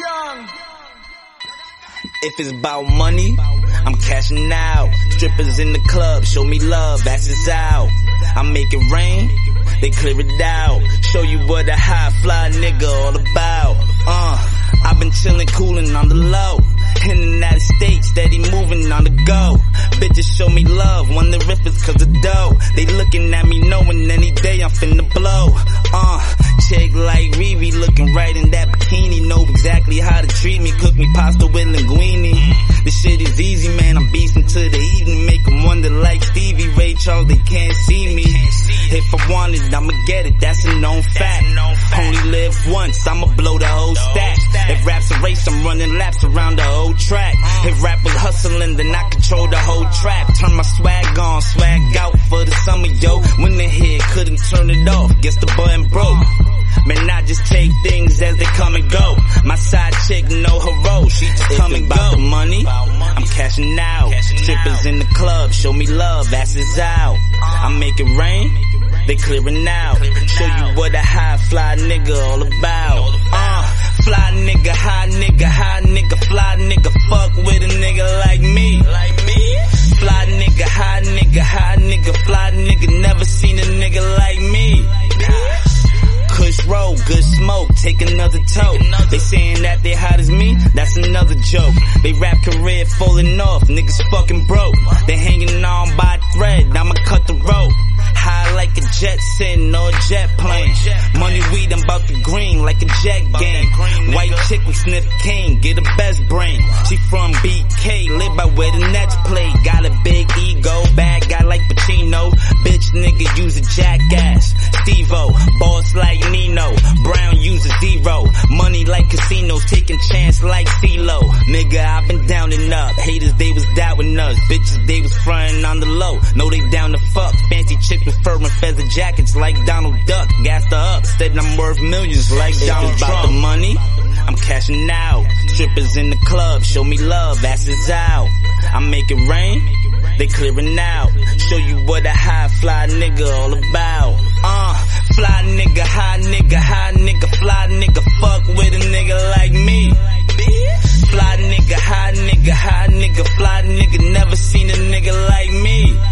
If it's about money, I'm cashing out. Strippers in the club, show me love, asses out. I make it rain, they clear it out. Show you what a high fly nigga all about. I've been chillin', coolin' on the low. In the United States, steady moving on the go. Bitches show me love, wonder if it's cause of dough. They looking at me knowing any day I'm finna blow. Chick like Riri looking right in that bikini. Know exactly how to treat me, cook me pasta with linguine. This shit is easy, man, I'm beastin' to the evening. Make them wonder like Stevie Ray Charles, they can't see me. If I want it, I'ma get it, that's a known fact. Only live once, I'ma blow the whole stack. If rap's a race, I'm running laps around the whole track. If rap was hustling, then I control the whole trap. Turn my swag on, swag out for the summer, yo. When the hit, couldn't turn it off, guess the button broke. Man, I just take things as they come and go. My side chick know her role, she just come and go. About the money, I'm cashing out. Strippers in the club, show me love, asses out. I make it rain, they clearing out. Show you what a high fly nigga all about. Fly nigga, high nigga, high nigga, fly nigga, fuck with a nigga like me. Fly nigga, high nigga, high nigga, fly nigga, never seen a nigga like me. Kush roll, good smoke, take another toke. They saying that they hot as me, that's another joke. They rap career falling off, niggas fucking broke. They hanging on by a thread, I'ma cut the rope. High like a jet sitting or a jet plane. Money weed, I'm about the green like a jet game. White chick who sniff cane, get the best brain. She from BK, live by where the Nets play. Got a big ego, bad guy like Pacino. Bitch nigga use a jackass. Steve-O, boss like Nino. Brown use a zero. Money like casinos, taking chance like CeeLo. Nigga, I been down and up. Haters, they was doubting us. Bitches, they was frontin' on the low. Know they down to fuck. Fancy chick with fur and feather jackets like Donald Duck. Gassed her up, said I'm worth millions like Donald Trump. About the money, I'm cashing out. Strippers in the club, show me love, asses out. I make it rain, they clearing out. Show you what a high fly nigga all about. Fly nigga, high nigga, high nigga, fly nigga, fuck with a nigga like me. Fly nigga, high nigga, high nigga, fly nigga, never seen a nigga like me.